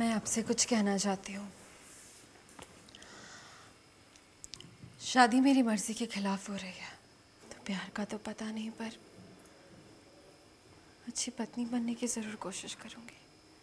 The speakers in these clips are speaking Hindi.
मैं आपसे कुछ कहना चाहती हूँ। शादी मेरी मर्जी के खिलाफ हो रही है तो प्यार का तो पता नहीं, पर अच्छी पत्नी बनने की ज़रूर कोशिश करूँगी।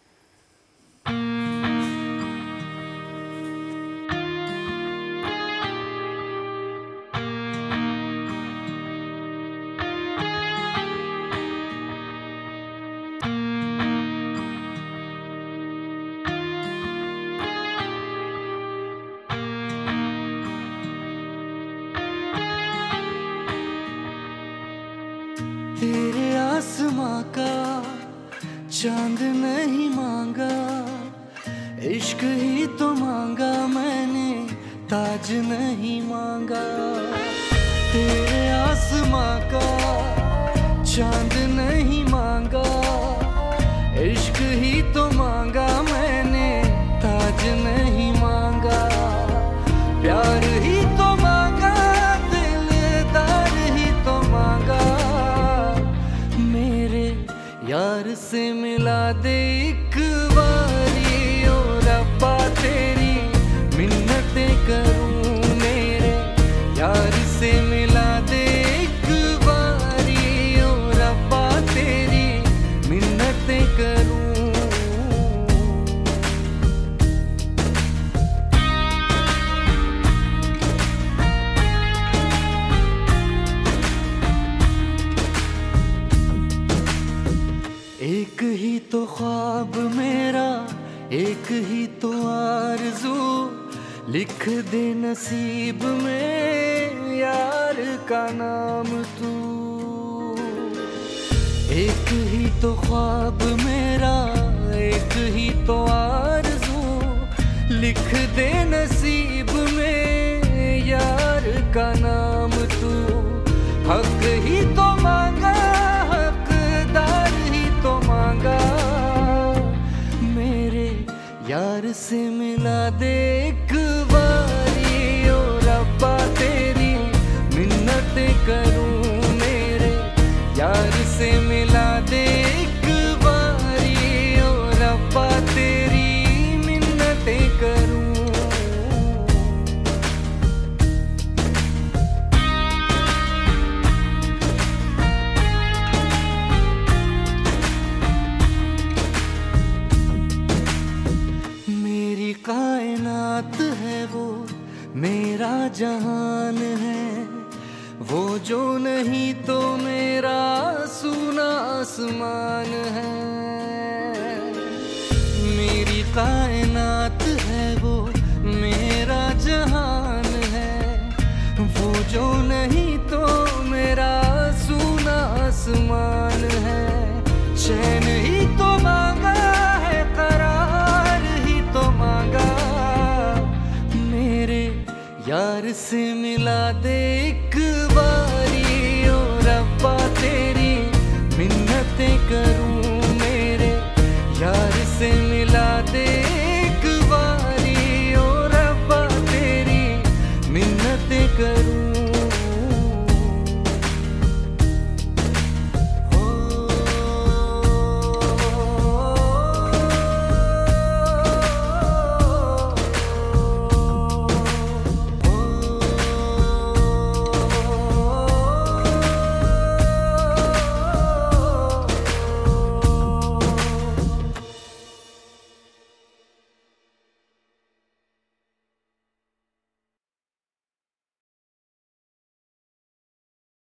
तेरे आसमां का चांद नहीं मांगा, इश्क ही तो मांगा मैंने, ताज नहीं मांगा। तेरे आसमां का चांद नहीं मांगा, इश्क ही तो मांगा मैंने, ताज नहीं मांगा। प्यार ही तो मांगा, दिलदार ही तो मांगा। मेरे यार से मिला दे एक बारी, ओ रब्बा तेरी मिन्नतें करूं। मेरे यार से मिला दे एक बारी, ओ रब्बा तेरी मिन्नतें करूं। एक ही तो ख्वाब मेरा, एक ही तो आरज़ू, लिख दे नसीब में यार का नाम तू। एक ही तो ख्वाब मेरा, एक ही तो आरज़ू, लिख दे नसीब में यार का नाम तू। हक ही तो मांगा, हकदार ही तो मांगा। मेरे यार से मिला दे एक बारी, ओ रब्बा तेरी मिन्नतें करूं। मेरे यार से मिला दे एक बारी, ओ रब्बा तेरी मिन्नतें करूं। मेरी कायनात है वो, मेरा जहान है वो, जो नहीं तो मेरा सूना आसमान है। मेरी कायनात है वो, मेरा जहान है वो, जो नहीं तो मेरा सूना आसमान है। चैन ही तो मांगा है, करार ही तो मांगा। मेरे यार से मिला दे एक